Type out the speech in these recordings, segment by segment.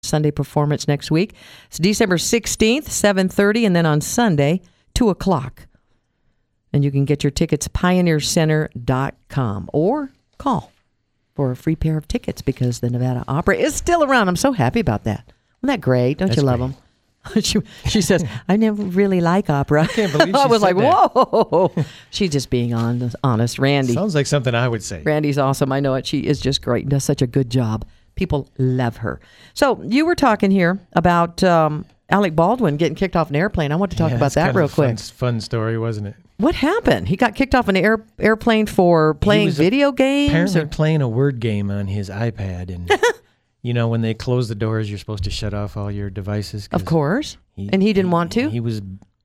Sunday performance next week. It's December 16th, 7:30, and then on Sunday, 2 o'clock. And you can get your tickets pioneercenter.com or call for a free pair of tickets because the Nevada Opera is still around. I'm so happy about that. Isn't that great? Don't you love them? She says, I never really like opera. I can't believe she I was said like, that. whoa. She's just being honest. Randy. Sounds like something I would say. Randy's awesome. I know it. She is just great and does such a good job. People love her. So you were talking here about Alec Baldwin getting kicked off an airplane. I want to talk about that real quick. Fun story, wasn't it? What happened? He got kicked off an airplane for playing video games? Apparently playing a word game on his iPad. And, you know, when they close the doors, you're supposed to shut off all your devices. Of course. And he didn't want to? He was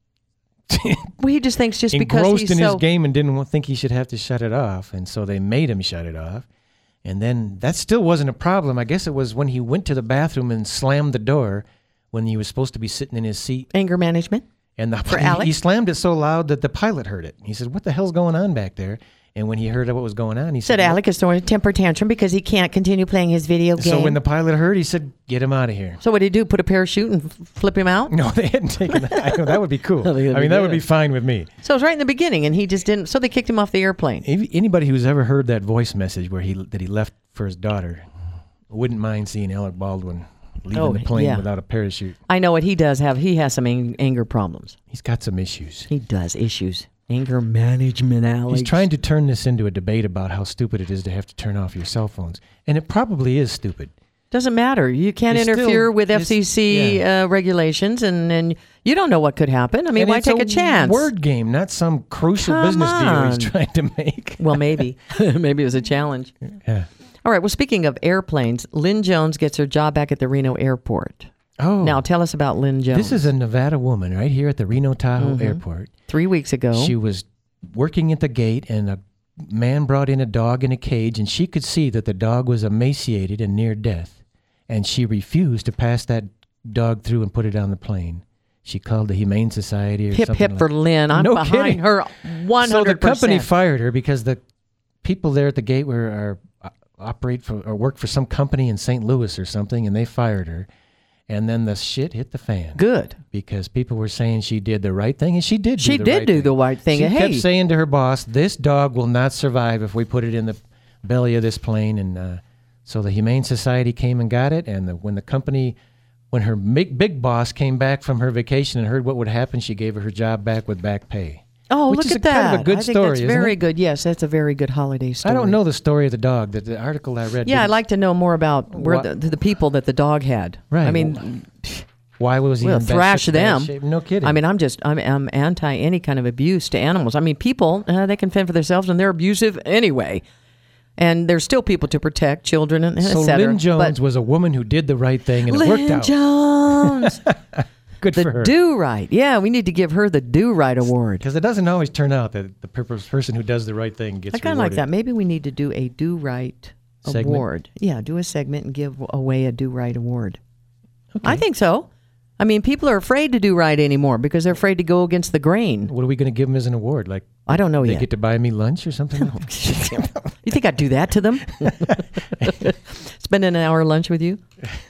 well, he just thinks just because engrossed he's in so... his game and didn't think he should have to shut it off. And so they made him shut it off. And then that still wasn't a problem. I guess it was when he went to the bathroom and slammed the door when he was supposed to be sitting in his seat. Anger management? And for Alec? He slammed it so loud that the pilot heard it. He said, what the hell's going on back there? And when he heard what was going on, he said, Alec is throwing a temper tantrum because he can't continue playing his video game. So when the pilot heard, he said, get him out of here. So what did he do? Put a parachute and flip him out? No, they hadn't taken that. I know, that would be cool. That would be fine with me. So it was right in the beginning, and he just didn't. So they kicked him off the airplane. Anybody who's ever heard that voice message where he left for his daughter wouldn't mind seeing Alec Baldwin leaving the plane without a parachute. I know what he does have. He has some anger problems. He's got some issues. He does issues. Anger management, Alex. He's trying to turn this into a debate about how stupid it is to have to turn off your cell phones. And it probably is stupid. Doesn't matter. You can't interfere with FCC regulations, and you don't know what could happen. I mean, why take a chance? Word game, not some crucial business deal he's trying to make. Well, maybe. Maybe it was a challenge. Yeah. All right. Well, speaking of airplanes, Lynn Jones gets her job back at the Reno airport. Oh. Now, tell us about Lynn Jones. This is a Nevada woman right here at the Reno Tahoe airport. 3 weeks ago. She was working at the gate, and a man brought in a dog in a cage, and she could see that the dog was emaciated and near death. And she refused to pass that dog through and put it on the plane. She called the Humane Society or something. Hip for Lynn. I'm behind her 100%. So the company fired her because the people there at the gate work for some company in St. Louis or something, and they fired her. And then the shit hit the fan. Good. Because people were saying she did the right thing, and she did do the right thing. She kept saying to her boss, this dog will not survive if we put it in the belly of this plane. And so the Humane Society came and got it, and when her big boss came back from her vacation and heard what would happen, she gave her her job back with back pay. Oh, look at that. Kind of a good story, that's very good. Yes, that's a very good holiday story. I don't know the story of the dog. The article I read. Yeah, I'd like to know more about the people that the dog had. Right. I mean, why was he in thrash them? Shape? No kidding. I mean, I'm anti any kind of abuse to animals. I mean, people, they can fend for themselves, and they're abusive anyway. And there's still people to protect, children, and et cetera. So Lynn Jones was a woman who did the right thing, and it worked out. Lynn Jones. Good for her. The do right. Yeah, we need to give her the do right award. Because it doesn't always turn out that the person who does the right thing gets rewarded. I kind of like that. Maybe we need to do a do right award. Yeah, do a segment and give away a do right award. Okay. I think so. I mean, people are afraid to do right anymore because they're afraid to go against the grain. What are we going to give them as an award? Like, I don't know yet. They get to buy me lunch or something? You think I'd do that to them? Spend an hour lunch with you?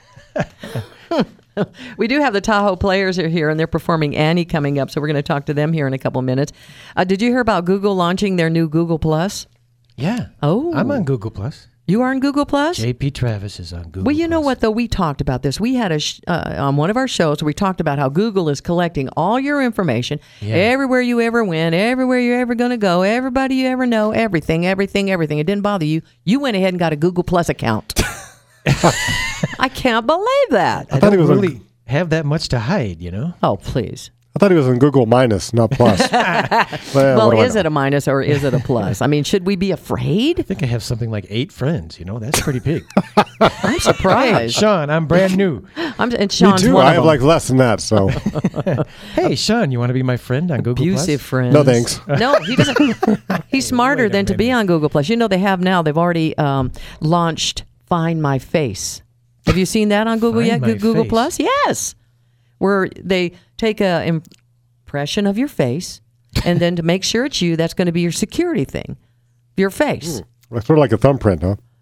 We do have the Tahoe Players are here, and they're performing Annie coming up, so we're going to talk to them here in a couple minutes. Did you hear about Google launching their new Google Plus? Yeah. Oh. I'm on Google Plus. You are on Google Plus? JP Travis is on Google Well, you know what, though? We talked about this. We had on one of our shows, we talked about how Google is collecting all your information, everywhere you ever went, everywhere you're ever going to go, everybody you ever know, everything. It didn't bother you. You went ahead and got a Google Plus account. I can't believe that. I don't really have that much to hide, you know? Oh, please. I thought he was in Google minus, not plus. Well, is it a minus or is it a plus? I mean, should we be afraid? I think I have something like 8 friends, you know? That's pretty big. I'm surprised. Hey, Sean, I'm brand new. And Sean's Me too. one I of have them. like less than that, so. Hey, Sean, you want to be my friend on Google Abusive Plus? friends. No, thanks. No, he doesn't. He's smarter than to be on Google Plus. You know, they have now, they've already launched Find My Face. Have you seen that on Google yet? Google Face. Plus? Yes. Where they take a impression of your face, and then to make sure it's you, that's going to be your security thing. Your face. Sort of like a thumbprint, huh?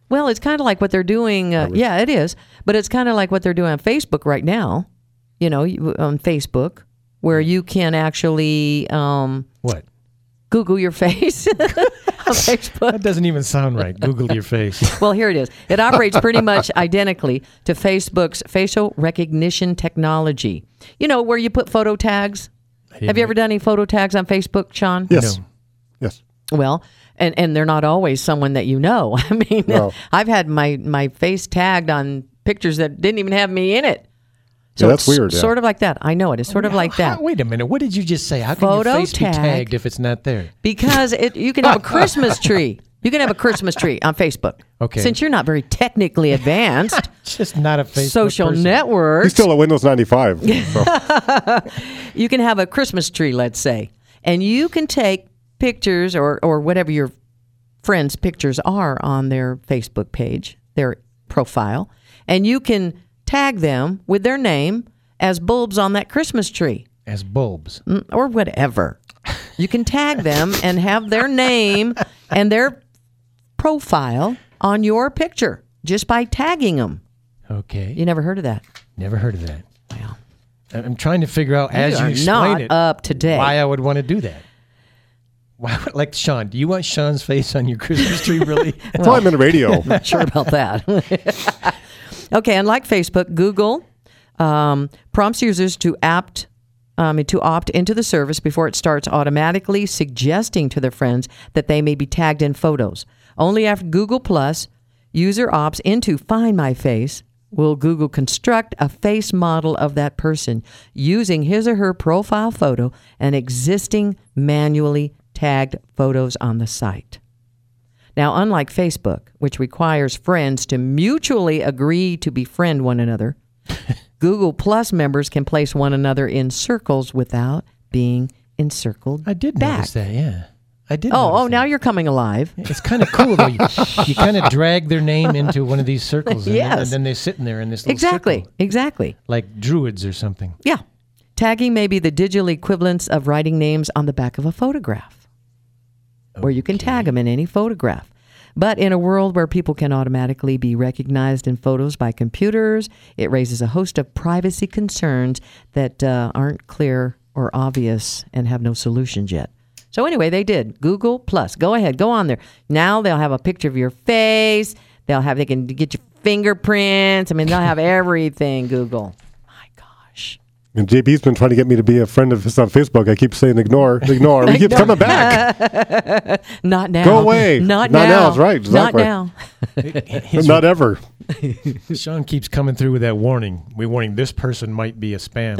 Well, it's kind of like what they're doing. Yeah, it is. But it's kind of like what they're doing on Facebook right now, on Facebook, where you can actually What? Google your face on Facebook. That doesn't even sound right. Google your face. Well, here it is. It operates pretty much identically to Facebook's facial recognition technology. Where you put photo tags. Have you ever done any photo tags on Facebook, Sean? Yes. No. Yes. Well, and they're not always someone that you know. I mean, No. I've had my face tagged on pictures that didn't even have me in it. So Yeah, that's it's weird, yeah. Sort of like that. I know it. It's sort of like that. Wait a minute. What did you just say? How can Photo your face tag. be tagged if it's not there? Because you can have a Christmas tree. You can have a Christmas tree on Facebook. Okay. Since you're not very technically advanced, Just not a Facebook social person. networks. He's still at Windows 95. So. You can have a Christmas tree, let's say, and you can take pictures or whatever your friends' pictures are on their Facebook page, their profile, and you can tag them with their name as bulbs on that Christmas tree As bulbs. or whatever. You can tag them and have their name and their profile on your picture just by tagging them. Okay. You never heard of that? Never heard of that. Well, I'm trying to figure out, as you are explain not it, up to date. why I would want to do that. Why, like Sean, do you want Sean's face on your Christmas tree, really? That's why I'm in radio. Not sure about that. Okay, unlike Facebook, Google prompts users to opt into the service before it starts automatically suggesting to their friends that they may be tagged in photos. Only after Google Plus user opts into Find My Face will Google construct a face model of that person using his or her profile photo and existing manually tagged photos on the site. Now, unlike Facebook, which requires friends to mutually agree to befriend one another, Google Plus members can place one another in circles without being encircled I did back. notice that, yeah. I did Oh, notice that. now you're coming alive. It's kind of cool, though. You kind of drag their name into one of these circles, and, Yes. then they're sitting there in this little circle, Exactly. like druids or something. Yeah. Tagging may be the digital equivalents of writing names on the back of a photograph, where you can tag them in any photograph. But in a world where people can automatically be recognized in photos by computers, it raises a host of privacy concerns that aren't clear or obvious and have no solutions yet. So anyway, they did. Google Plus. Go ahead. Go on there. Now they'll have a picture of your face. They can get your fingerprints. I mean, they'll have everything, Google. My gosh. And JB's been trying to get me to be a friend of his on Facebook. I keep saying ignore. He keeps coming back. Not now. Go away. Not Not now. now, that's right, exactly. Not now. Not ever. Sean keeps coming through with that warning. We're warning this person might be a spam.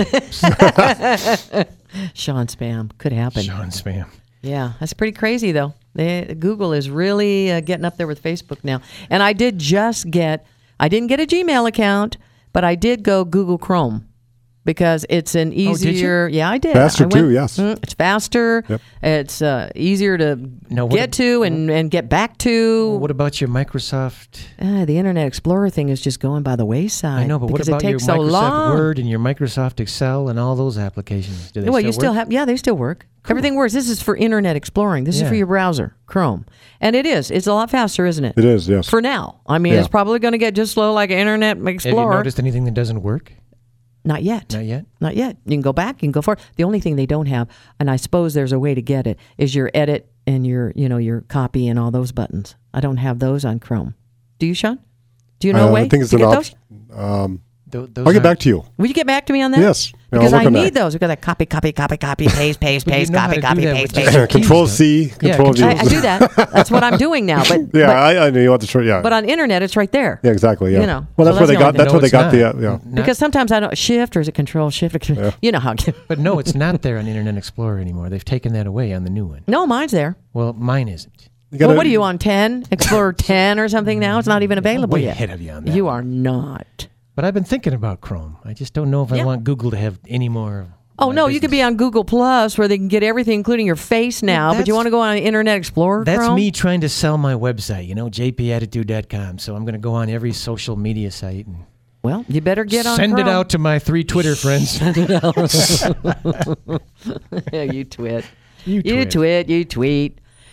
Sean spam. Could happen. Sean spam. Yeah, that's pretty crazy, though. Google is really getting up there with Facebook now. And I didn't get a Gmail account, but I did go Google Chrome because it's an easier. Yeah, I did. Faster too, yes. It's faster. Yep. It's easier to Now, get to and get back to. What about your Microsoft? The Internet Explorer thing is just going by the wayside. I know, but what because about it your takes so Microsoft long. Word and your Microsoft Excel and all those applications? Do they Well, still you still work? have, yeah, they still work. Everything works. This is for Internet exploring. This is Yeah. for your browser, Chrome. And it is. It's a lot faster, isn't it? It is, yes. For now. I mean, Yeah. it's probably going to get just slow like Internet Have you Explorer. noticed anything that doesn't work? Not yet. Not yet? Not yet. You can go back. You can go forward. The only thing they don't have, and I suppose there's a way to get it, is your edit and your copy and all those buttons. I don't have those on Chrome. Do you, Sean? Do you know a way I think it's to an get option. those? Those I'll get aren't- back to you. Will you get back to me on that? Yes. Yeah, Because I'll I work on need that. those. Because I copy, paste, But you paste, know how copy, to do copy, that paste, with paste. just your Control keys, C, Control V. I do that. That's what I'm doing now. But Yeah, but, I know you want to try. Yeah. but on internet, it's right there. Yeah, exactly. Yeah. You know, Well, so that's where they that's the got. only That's thing. where they No, got it's the. not. Yeah. Because sometimes I don't shift or is it control shift? Yeah. You know how. But no, it's not there on Internet Explorer anymore. They've taken that away on the new one. No, mine's there. Well, mine isn't. You gotta- Well, what are you on 10? Explorer 10 or something now? It's not even available Way yet. ahead of you on that. You are not. But I've been thinking about Chrome. I just don't know if I Yeah. want Google to have any more. of Oh, my no, you could be business. on Google Plus where they can get everything, including your face now, but you that's- want to go on Internet Explorer That's Chrome? me trying to sell my website, jpattitude.com. So I'm going to go on every social media site and Well, you better get on send it Chrome. out to my 3 Twitter friends. Yeah, you twit. You You twit. tweet.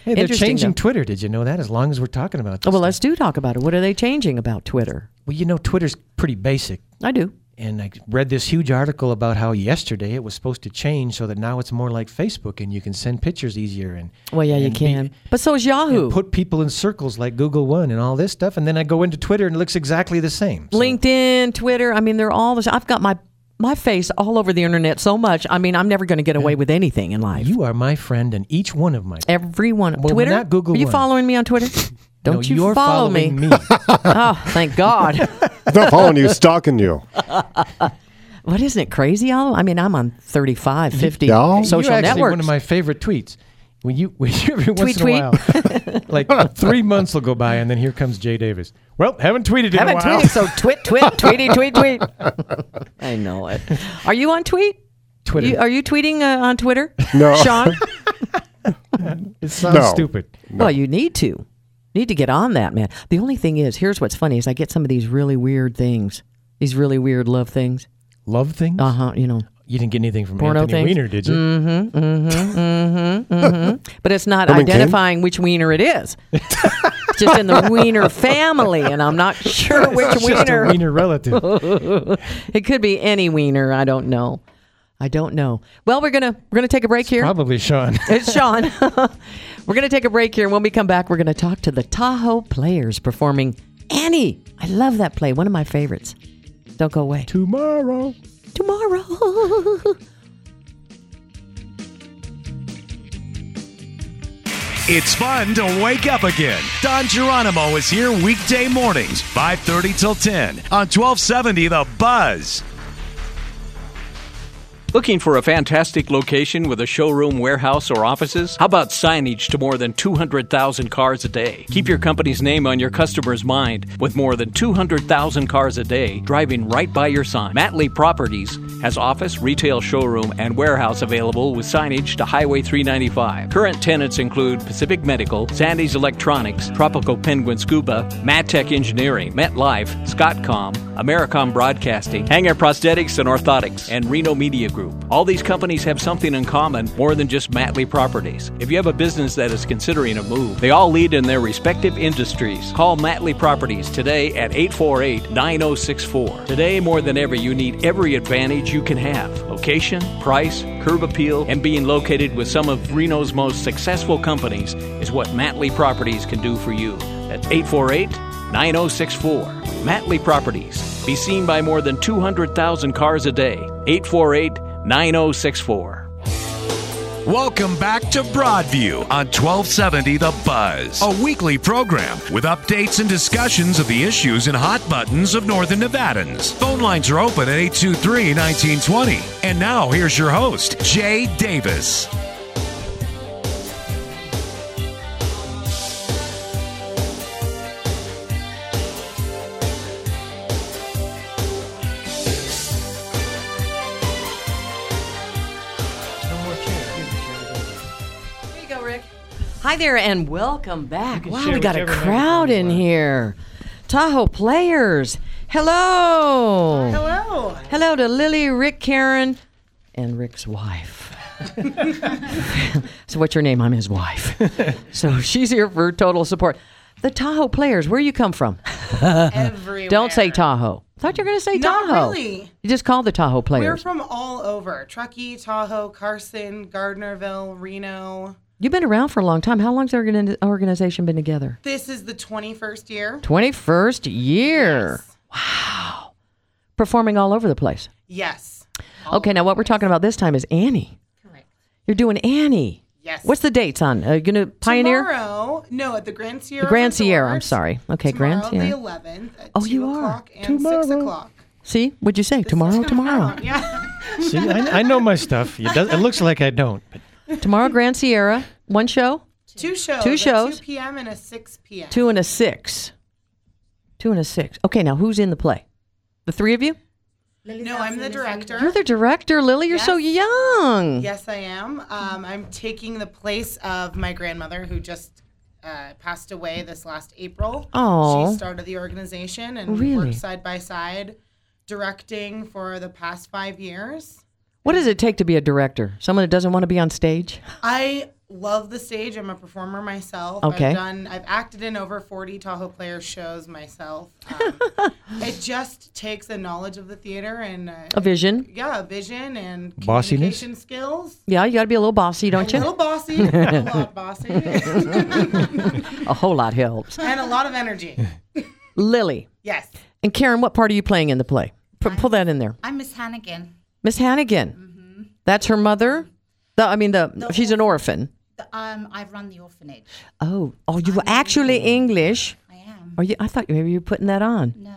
Hey, they're Interesting, changing though. Twitter. Did you know that? As long as we're talking about this. Oh, well, stuff. let's do talk about it. What are they changing about Twitter? Well, Twitter's pretty basic. I do. And I read this huge article about how yesterday it was supposed to change so that now it's more like Facebook and you can send pictures easier. And Well, yeah, you and can. But so is Yahoo. and put people in circles like Google One and all this stuff. And then I go into Twitter and it looks exactly the same. So- LinkedIn, Twitter. I mean, they're all the. I've got my face all over the internet so much. I mean, I'm never going to get away with anything in life. You are my friend and each one of my Every one. Well, Twitter. not Google Are you One. following me on Twitter? Don't No, you you're follow me? following me. Oh, thank God. It's not following you, stalking you. What, isn't it crazy, Al? I mean, I'm on 35, 50 Yeah? social You're actually networks. one of my favorite tweets. When you every once Tweet, in a while, like 3 months will go by, and then here comes Jay Davis. Well, haven't tweeted in a while. tweeted, so tweet. I know it. Are you on tweet? Twitter. Are you tweeting on Twitter? No. Sean? It sounds No. stupid. Well, you need to. Need to get on that, man. The only thing is, here's what's funny, is I get some of these really weird things. These really weird love things. Love things? Uh-huh, you know. You didn't get anything from Porno Anthony things? Weiner, did you? But it's not Herman Cain? identifying which wiener it is. It's just in the wiener family, and I'm not sure which It's just a wiener. Weiner relative. It could be any wiener. I don't know. Well, we're gonna take a break here. Probably Sean. It's Sean. We're going to take a break here, and when we come back, we're going to talk to the Tahoe Players performing Annie. I love that play. One of my favorites. Don't go away. Tomorrow. It's fun to wake up again. Don Geronimo is here weekday mornings, 5:30 till 10 on 1270 The Buzz. Looking for a fantastic location with a showroom, warehouse, or offices? How about signage to more than 200,000 cars a day? Keep your company's name on your customer's mind with more than 200,000 cars a day driving right by your sign. Matley Properties has office, retail showroom, and warehouse available with signage to Highway 395. Current tenants include Pacific Medical, Sandy's Electronics, Tropical Penguin Scuba, MadTech Engineering, MetLife, Scottcom, Americom Broadcasting, Hanger Prosthetics and Orthotics, and Reno Media Group. All these companies have something in common more than just Matley Properties. If you have a business that is considering a move, they all lead in their respective industries. Call Matley Properties today at 848-9064. Today, more than ever, you need every advantage you can have. Location, price, curb appeal, and being located with some of Reno's most successful companies is what Matley Properties can do for you. That's 848-9064. Matley Properties. Be seen by more than 200,000 cars a day. 848-9064. Welcome back to Broadview on 1270 The Buzz, a weekly program with updates and discussions of the issues and hot buttons of Northern Nevadans. Phone lines are open at 823-1920. And now here's your host, Jay Davis. Here you go, Rick. Hi there, and welcome back. can Wow, share we got a whichever crowd microphone in you want. here. Tahoe Players. Hello. Hello. Hello to Lily, Rick, Karen, and Rick's wife. So what's your name? I'm his wife. So she's here for total support. The Tahoe Players, where you come from? Everywhere. Don't say Tahoe. Thought you were going to say Not Tahoe. really. You just call the Tahoe We're Players. from all over. Truckee, Tahoe, Carson, Gardnerville, Reno. You've been around for a long time. How long's the organization been together? This is the 21st year. 21st year. Yes. Performing all over the place. Yes. Okay, now what we're talking about this time is Annie. Correct. You're doing Annie. Yes. What's the dates on? Are you going to Pioneer? Tomorrow, no, at the Grand Sierra. The Grand Sierra, I'm Resort. sorry. Okay, Tomorrow, Grand Sierra. the 11th at Oh, 2 you are. o'clock and 6 o'clock. See, what'd you say? Tomorrow. Yeah. See, I know my stuff. It looks like I don't. But Tomorrow, Grand Sierra. One show? Two shows. Two a shows. 2 p.m. and a 6 p.m. 2 and a 6. 2 and a 6. Okay, now who's in the play? The three of you? No, I'm the director. You're the director, Lily. You're so Yes. young. Yes, I am. I'm taking the place of my grandmother who just passed away this last April. Aw. She started the organization and Really? worked side by side directing for the past 5 years. What does it take to be a director? Someone that doesn't want to be on stage? I love the stage. I'm a performer myself. Okay. I've acted in over 40 Tahoe Players shows myself. It just takes a knowledge of the theater and A vision. Yeah, a vision and Bossiness? communication skills. Yeah, you got to be a little bossy, don't A you? little bossy, a lot bossy, A whole lot helps. and a lot of energy. Lily Yes. and Karen, what part are you playing in the play? Pull that in there. I'm Miss Hannigan. Miss Hannigan. That's her mother. She's an orphan. I've run the orphanage. Oh, you were actually English. I am. Are you? I thought maybe you were putting that on. No.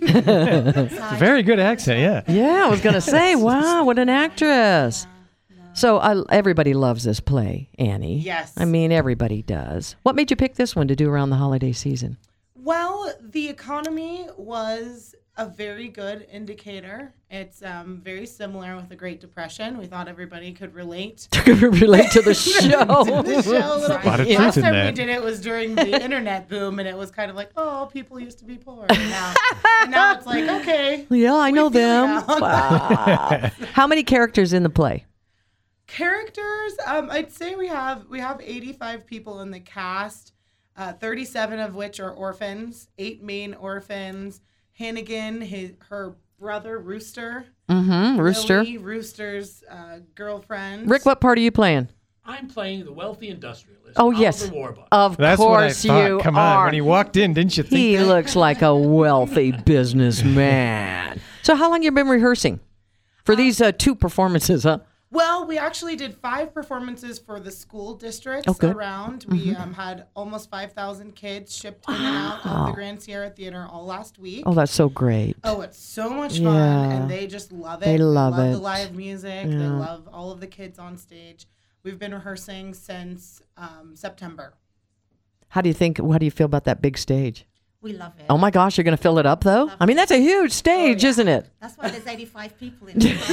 Very good accent, yeah. Yeah, I was gonna say, wow, what an actress. So everybody loves this play, Annie. Yes. I mean, everybody does. What made you pick this one to do around the holiday season? Well, the economy was a very good indicator. It's very similar with the Great Depression. We thought everybody could relate Relate to the show. to the show a little lot of bit. truth Last in time we that. did it was during the internet boom, and it was kind of like, oh, people used to be poor. And now it's like, okay. Yeah, I know feel them. ya. Wow. How many characters in the play? Characters, I'd say we have 85 people in the cast, 37 of which are orphans, 8 main orphans. Hannigan, her brother Rooster. Mm-hmm. Rooster. Lily, Rooster's girlfriend. Rick, what part are you playing? I'm playing the wealthy industrialist. Oh, yes. Oliver Warbuck. Of That's what I course thought. you Come are. on, when he walked in, didn't you think He that? looks like a wealthy businessman. So how long you been rehearsing for these 2 performances, huh? Well, we actually did 5 performances for the school districts good. around. We had almost 5,000 kids shipped in and out of the Grand Sierra Theater all last week. Oh, that's so great. Oh, it's so much Yeah. fun, and they just love it. They love it. the live music. They love all of the kids on stage. We've been rehearsing since September. How do you feel about that big stage? We love it. Oh my gosh, you're going to fill it up though? I mean, that's a huge stage, isn't it? That's why there's 85 people in it.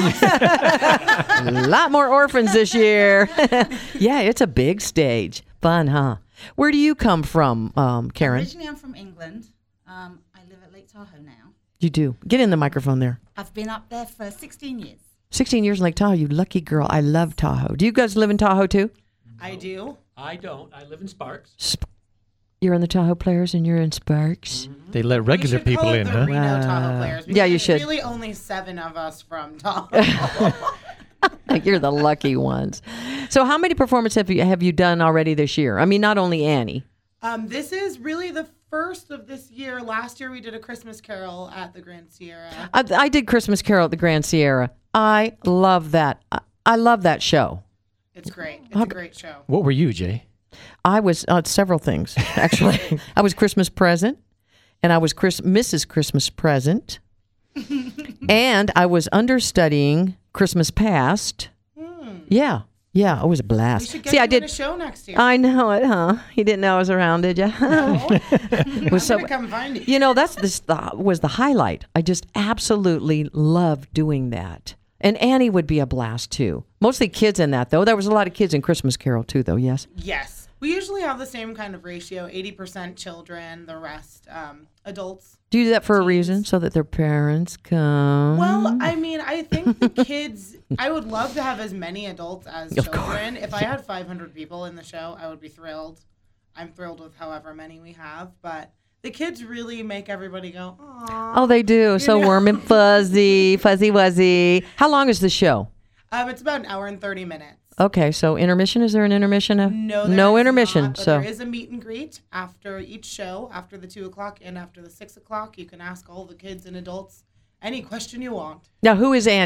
A lot more orphans this year. Yeah, it's a big stage. Fun, huh? Where do you come from, Karen? Originally, I'm from England. I live at Lake Tahoe now. You do. Get in the microphone there. I've been up there for 16 years. 16 years in Lake Tahoe. You lucky girl. I love Tahoe. Do you guys live in Tahoe too? I do. I don't. I live in Sparks. You're in the Tahoe Players and you're in Sparks. They let regular We should people call it in, the huh? Reno Tahoe Players. Yeah, you because should. There's really only 7 of us from Tahoe. You're the lucky ones. So how many performances have you done already this year? I mean, not only Annie. This is really the first of this year. Last year we did a Christmas Carol at the Grand Sierra. I did Christmas Carol at the Grand Sierra. I love that. I love that show. It's great. It's a great show. What were you, Jay? I was several things, actually. I was Christmas Present, and I was Mrs. Christmas Present, and I was understudying Christmas Past. Yeah, it was a We blast. should get See, you I in did. a show next year. I know it, huh? You didn't know I was around, did you? I'm gonna come find you. You know, was the highlight. I just absolutely loved doing that. And Annie would be a blast too. Mostly kids in that though. There was a lot of kids in Christmas Carol too, though. Yes. Yes. We usually have the same kind of ratio, 80% children, the rest adults. Do you do that for a reason, so that their parents come? Well, I mean, I think the kids, I would love to have as many adults as children. If I had 500 people in the show, I would be thrilled. I'm thrilled with however many we have, but the kids really make everybody go, aww. Oh, they do. So warm and fuzzy, fuzzy wuzzy. How long is the show? It's about an hour and 30 minutes. Okay, so intermission. Is there an intermission? No, no there is intermission. not, but So there is a meet and greet after each show, after the 2 o'clock and after the 6 o'clock. You can ask all the kids and adults any question you want. now, who is Annie?